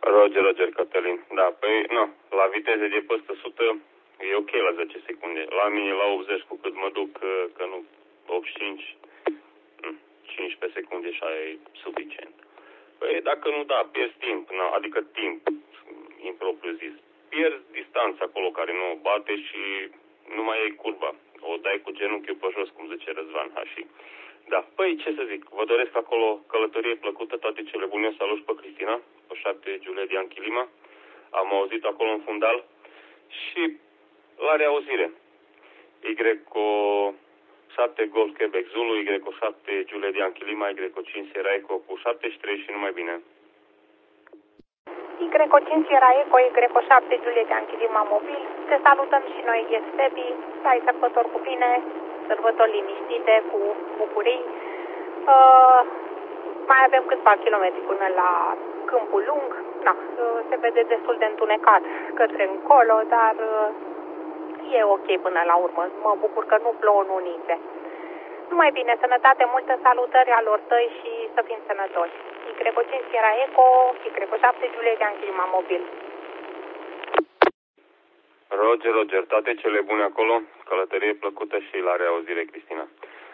Roger, Cătălin. Da, păi, nu, la viteze de peste 100 e ok la 10 secunde. La mine la 80 cu cât mă duc, că nu, 85, 15 secunde și aia e suficient. Păi dacă nu, da, pierzi timp, adică timp, impropriu zis. Pierzi distanța acolo care nu o bate și nu mai ai curba. O dai cu genunchiul pe jos, cum zice Răzvan Hași. Da, păi ce să zic, vă doresc acolo călătorie plăcută, toate cele bune, salut pe Cristina, pe 7 Giulia Anchilima. Am auzit acolo în fundal și la reauzire. Y7 Golf Quebec Zulu, Y7 Giulia Anchilima, Y5 Sierra Eco cu 73 și numai bine. Y5 Sierra Eco, Y7 Giulia Anchilima mobil. Te salutăm și noi, Estebi. Să ai sărbători cu bine, sărbători liniștite, cu bucurii. Mai avem câțiva kilometri până la Câmpul Lung. Se vede destul de întunecat către încolo, dar e ok până la urmă. Mă bucur că nu plouă, nu ninge. Numai bine, sănătate, multe salutări alor tăi și să fim sănătoși. Y5 Sierra Eco, Y7 Giulia Anchilima mobil. Roger, toate cele bune acolo, călătorie plăcută și la reauzire, Cristina.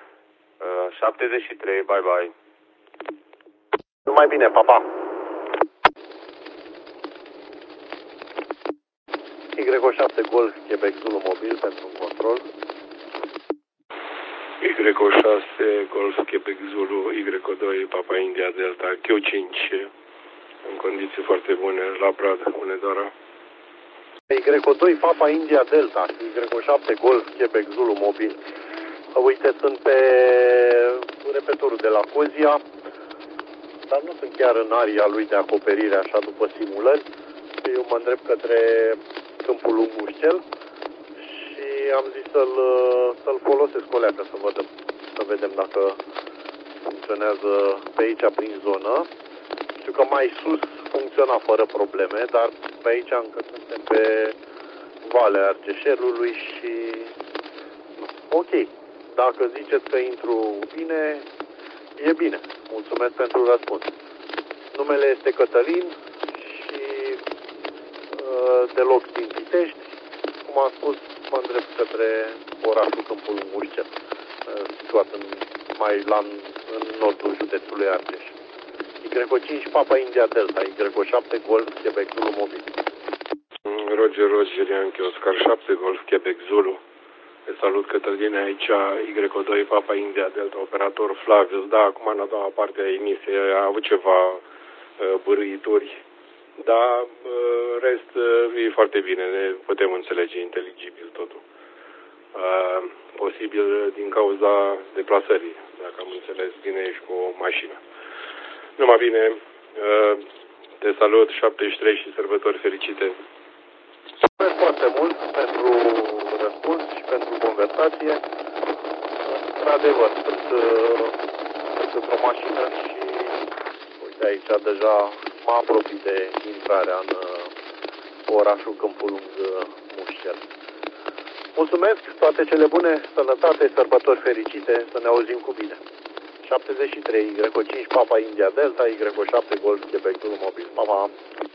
73, bye. Numai bine, papa. Y7 Golf Quebec Zulu mobil pentru un control. Y6 Golf Quebec Zulu, Y2 Papa India Delta, Q5 în condiții foarte bune la Brad, Hunedoara. Y2 Papa India Delta, Y7 Golf Quebec Zulu mobil. Uite, sunt pe repetorul de la Cozia, dar nu sunt chiar în aria lui de acoperire, așa, după simulări. Eu mă îndrept către Câmpul Lung Mușcel și am zis să-l folosesc o leacă, să vedem dacă funcționează pe aici prin zonă. Știu că mai sus funcționa fără probleme, dar pe aici încă suntem pe Valea Argeșelului și ok. Dacă ziceți că intru bine, e bine. Mulțumesc pentru răspuns. Numele este Cătălin și deloc din Pitești. Cum am spus, mă îndrept către orașul Câmpul Lung Mușcel, situat în nordul județului Argeș. Y5 Papa India Delta, Y7 Golf Quebec Zulu mobil. Roger, Yankee Oscar 7 Golf Quebec Zulu. Te salut, Cătăline, aici Y2 Papa India Delta, operator Flavius. Da, acum în a doua parte a emisiei a avut ceva bârâituri, dar rest e foarte bine, ne putem înțelege, inteligibil totul. Posibil din cauza deplasării, dacă am înțeles bine, ești cu o mașină. Numai bine, te salut, 73 și sărbători fericite. Mulțumesc foarte mult pentru răspuns și pentru conversație. Într-adevăr, sunt într-o mașină și uite aici deja mă apropii de intrarea în orașul Câmpul Lung Mușcel. Mulțumesc, toate cele bune, sănătate, sărbători fericite, să ne auzim cu bine. 73, Y5 Papa India Delta, Y7 Golf Quebec Zulu mobil. Pa.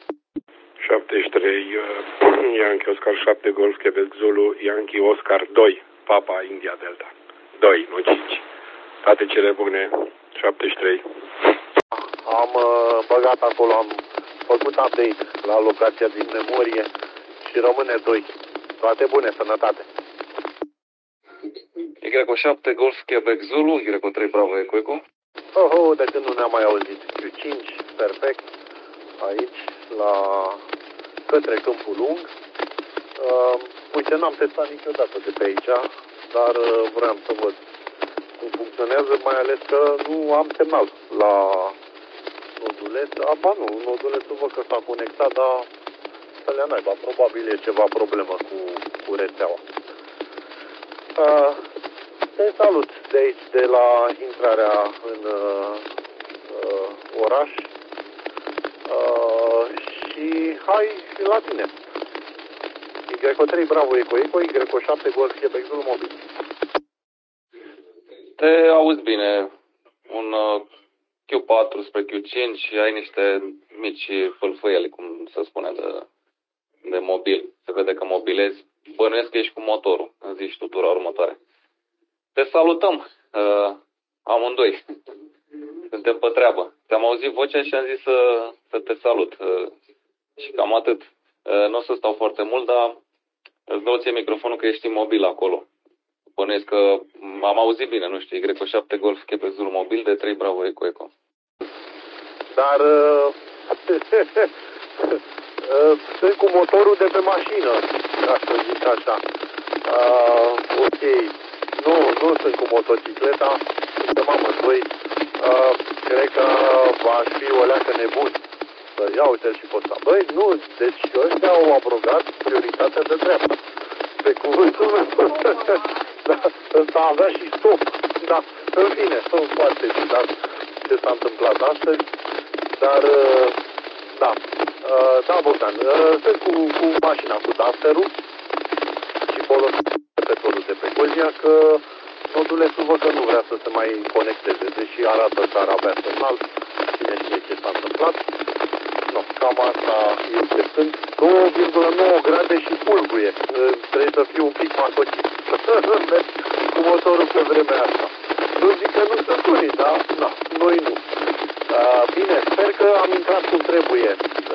73, Yankee Oscar 7 Golf Quebec Zulu, Yankee Oscar 2 Papa India Delta. 2, nu 5. Toate cele bune, 73. Am băgat acolo, am făcut update la locația din memorie și rămâne 2. Toate bune, sănătate. Y7 Golf Quebec Zulu, Y3 Bravo Eco. De când nu ne-am mai auzit. Q5, perfect. Aici, către Câmpul Lung. Uite, n-am testat niciodată de pe aici, dar vreau să văd cum funcționează, mai ales că nu am semnal la noduleț. Nodulețul văd că s-a conectat, dar să le naiba, probabil e ceva problemă cu rețeaua. Te salut de aici, de la intrarea în oraș și hai la tine. Y3 Bravo Eco, Y7 Golf Quebec Zulu mobil. Te auzi bine. Un Q4 spre Q5 și ai niște mici fâlfâieli, cum se spune, de mobil. Se vede că mobilezi. Bănuiesc că ești cu motorul. Îmi zici tu tura următoare. Te salutăm amândoi. Suntem pe treabă. Te-am auzit vocea și am zis să te salut. Și cam atât. Nu o să stau foarte mult, dar îți dau ție microfonul că ești mobil acolo. Bănuiesc că am auzit bine, nu știu, Y7 Golf Quebec Zulu mobil de 3 Bravo Eco Eco. Dar sunt cu motorul de pe mașină, ca să zic așa. Ok, nu sunt cu motocicleta, suntem amândoi. Cred că aș fi o leacă nebun să iau uite și pe ăsta. Băi, nu, deci ăștia au abrogat prioritatea de dreapta. Pe cuvântul meu. Da, ăsta avea și stop. Da, în fine, sunt foarte ciudat ce s-a întâmplat astăzi. Dar, da, Bogdan, sunt cu mașina, cu Dusterul și folosesc repetorul de pe Cozia, că nodulețul văd că nu vrea să se mai conecteze, deși arată că ar avea semnal. Cine știe ce s-a întâmplat. No, cam asta este. Sunt 2,9 grade și pulguie. Trebuie să fiu un pic masocist. Cu motorul pe vremea asta. Nu zic că nu sunt unii, dar noi nu. Bine, sper că am intrat cum trebuie.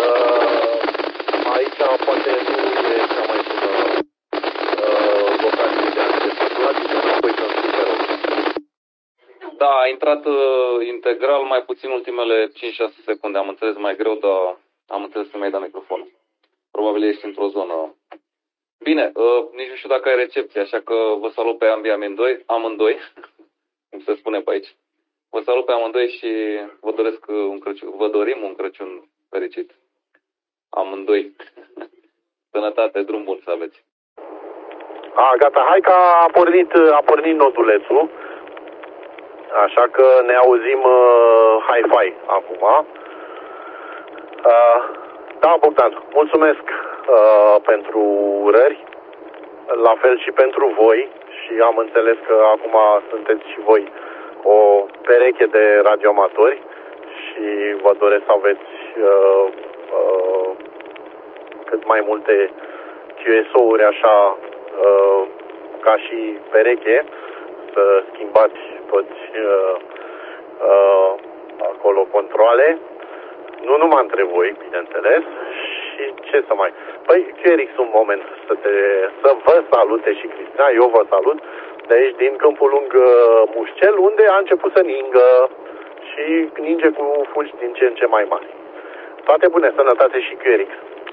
Aici poate nu e cea mai bună locație de acces. Relativ înapoi să super ok. Da, a intrat integral, mai puțin ultimele 5-6 secunde. Am înțeles mai greu, dar am înțeles că mi-ai dat microfonul. Probabil ești într-o zonă. Bine, nici nu știu dacă ai recepție, așa că vă salut pe amândoi, cum se spune pe aici. Vă salut pe amândoi și vă dorim un Crăciun fericit. Amândoi. Sănătate, drum bun să aveți. Gata, hai că a pornit nodulețul. Așa că ne auzim hi-fi acum. Da, Bogdan, mulțumesc pentru urări, la fel și pentru voi și am înțeles că acum sunteți și voi o pereche de radioamatori și vă doresc să aveți cât mai multe QSO-uri așa ca și pereche, să schimbați toți acolo controle, nu numai între voi, bineînțeles, și ce să mai... Păi, QRX, un moment să vă salute și Cristina, eu vă salut de aici din Câmpul Lung Mușcel, unde a început să ningă și ninge cu fulgi din ce în ce mai mari. Toate bune, sănătate și QRX.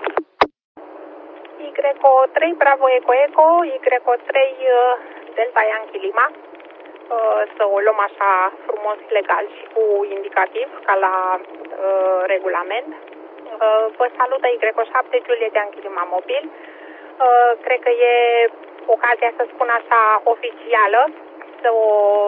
Y3 Bravo Eco Eco, Y3 Delta Yankee Lima. Să o luăm așa frumos legal și cu indicativ, ca la regulament. Vă salută Y7 Juliet Yankee Lima mobil. Cred că e ocazia, să spun așa, oficială, să o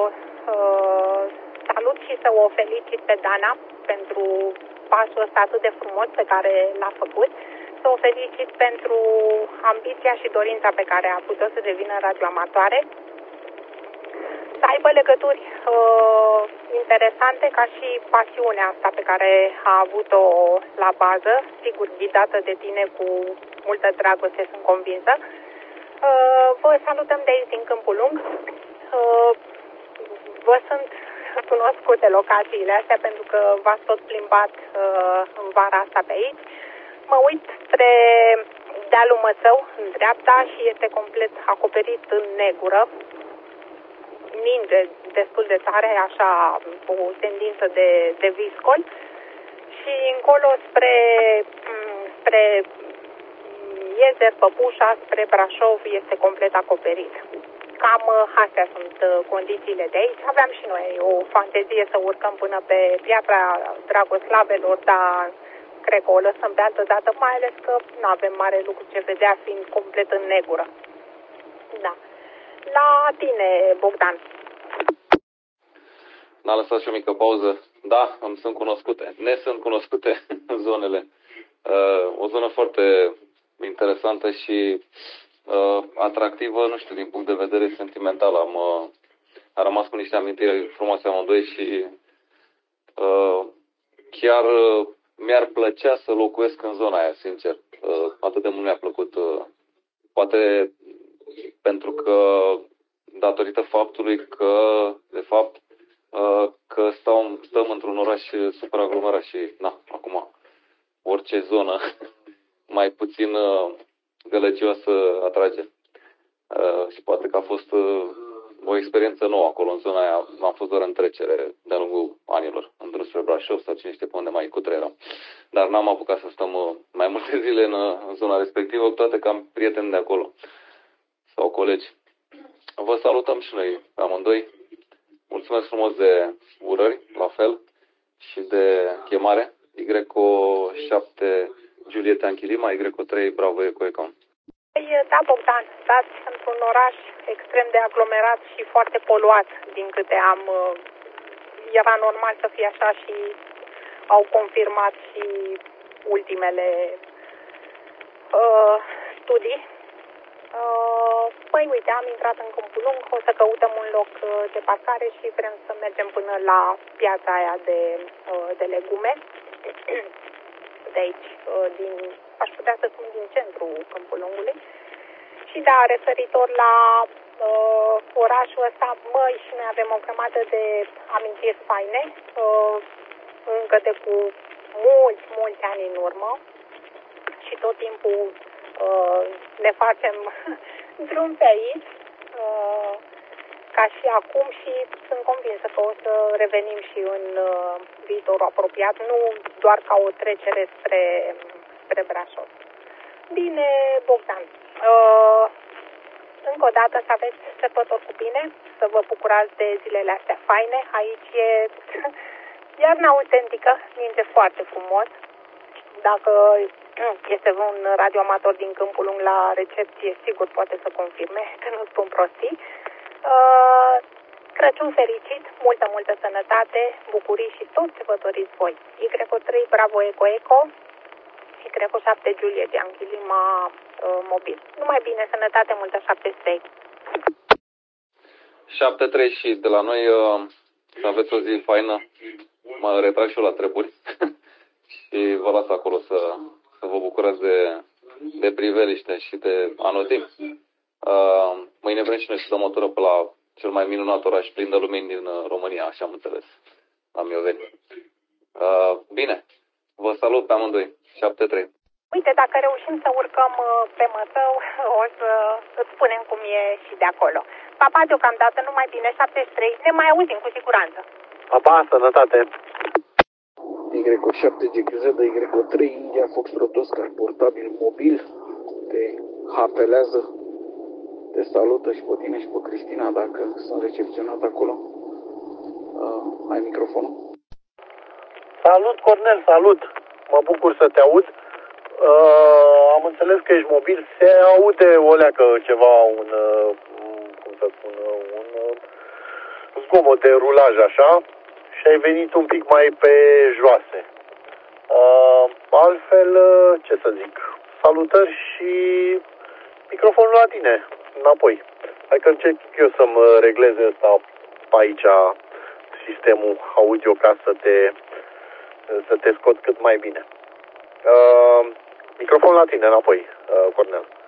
salut și să o felicit pe Dana pentru pasul ăsta atât de frumos pe care l-a făcut. Să o felicit pentru ambiția și dorința pe care a putut să devină radioamatoare. Să aibă legături interesante ca și pasiunea asta pe care a avut-o la bază, sigur ghidată de tine cu multă dragoste, sunt convinsă. Vă salutăm de aici din Câmpul Lung. Vă sunt cunoscute locațiile astea pentru că v-ați tot plimbat în vara asta pe aici. Mă uit spre dealul Mățău, în dreapta, și este complet acoperit în negură. Ninge destul de tare, așa, o tendință de viscol. Și încolo spre Iezer, Păpușa, spre Brașov este complet acoperit. Cam astea sunt condițiile de aici. Aveam și noi o fantezie să urcăm până pe Piatra Dragoslavelor, dar cred că o lăsăm pe altă dată, mai ales că nu avem mare lucru ce vedea, fiind complet în negură. Da. La tine, Bogdan. N-a lăsat și o mică pauză. Da, îmi sunt cunoscute. Ne sunt cunoscute zonele. O zonă foarte interesantă și atractivă, nu știu, din punct de vedere sentimental. Am rămas cu niște amintiri frumoase amândoi și chiar mi-ar plăcea să locuiesc în zona aia, sincer. Atât de mult mi-a plăcut. Poate pentru că, datorită faptului că, de fapt, că stăm într-un oraș supraaglomerat și, acum, orice zonă mai puțin gălăgioasă atrage. Și poate că a fost o experiență nouă acolo, în zona aia. Am fost doar în trecere de-a lungul anilor, în drum spre Brașov sau cine știe pe unde mai cutreieram. Dar n-am apucat să stăm mai multe zile în zona respectivă, cu toate că am prieteni de acolo sau colegi. Vă salutăm și noi pe amândoi. Mulțumesc frumos de urări, la fel, și de chemare. Y7 Giulietta Anchilima, Y3 Bravo Eco Eco. Da, Bogdan, stați într-un oraș extrem de aglomerat și foarte poluat, din câte era normal să fie așa și au confirmat și ultimele studii. Păi uite, am intrat în Câmpul Lung, o să căutăm un loc de parcare și vrem să mergem până la piața aia de legume. De aici, aș putea să spun din centrul Câmpul Lungului. Și da, referitor la orașul ăsta, și noi avem o grămadă de amintiri faine, încă de cu mulți ani în urmă și tot timpul ne facem drum pe aici, ca și acum, și sunt convinsă că o să revenim și în viitorul apropiat, nu doar ca o trecere spre Brașov. Bine, Bogdan, încă o dată să aveți sărbători cu bine, să vă bucurați de zilele astea faine. Aici e iarna autentică, ninge foarte frumos. Dacă este un radioamator din Câmpul Lung la recepție, sigur poate să confirme că nu spun prostii. Crăciun fericit, multă sănătate, bucurii și tot ce vă doriți voi. Y3 Bravo Eco Eco, Y7 Giulietta Anchilima mobil. Numai bine, sănătate multă, 73. 73 și de la noi să aveți o zi faină. Mă retrag și eu la treburi și vă las acolo să vă bucurați de priveliște și de anotimp. Mâine vrem și noi să dăm o tură pe la cel mai minunat oraș plin de lumini din România, așa am înțeles, la Mioveni. Bine, vă salut pe amândoi, 73. Uite, dacă reușim să urcăm pe Mătău, o să îți spunem cum e și de acolo. Papa, deocamdată, numai bine, 73, ne mai auzim cu siguranță. Papa, sănătate! Y7 GQZ, Y3 India Foxtrot Oscar, portabil mobil, te apelează, te salută și pe tine și pe Cristina, dacă sunt recepționat acolo. Ai microfonul? Salut, Cornel, salut! Mă bucur să te aud. Am înțeles că ești mobil. Se aude o leacă ceva, un zgomot de rulaj așa și ai venit un pic mai pe joase. Altfel, ce să zic, salutări și microfonul la tine, înapoi. Hai că încerc eu să-mi regleze ăsta aici sistemul audio ca să te scot cât mai bine. Microfonul la tine înapoi, Cornel.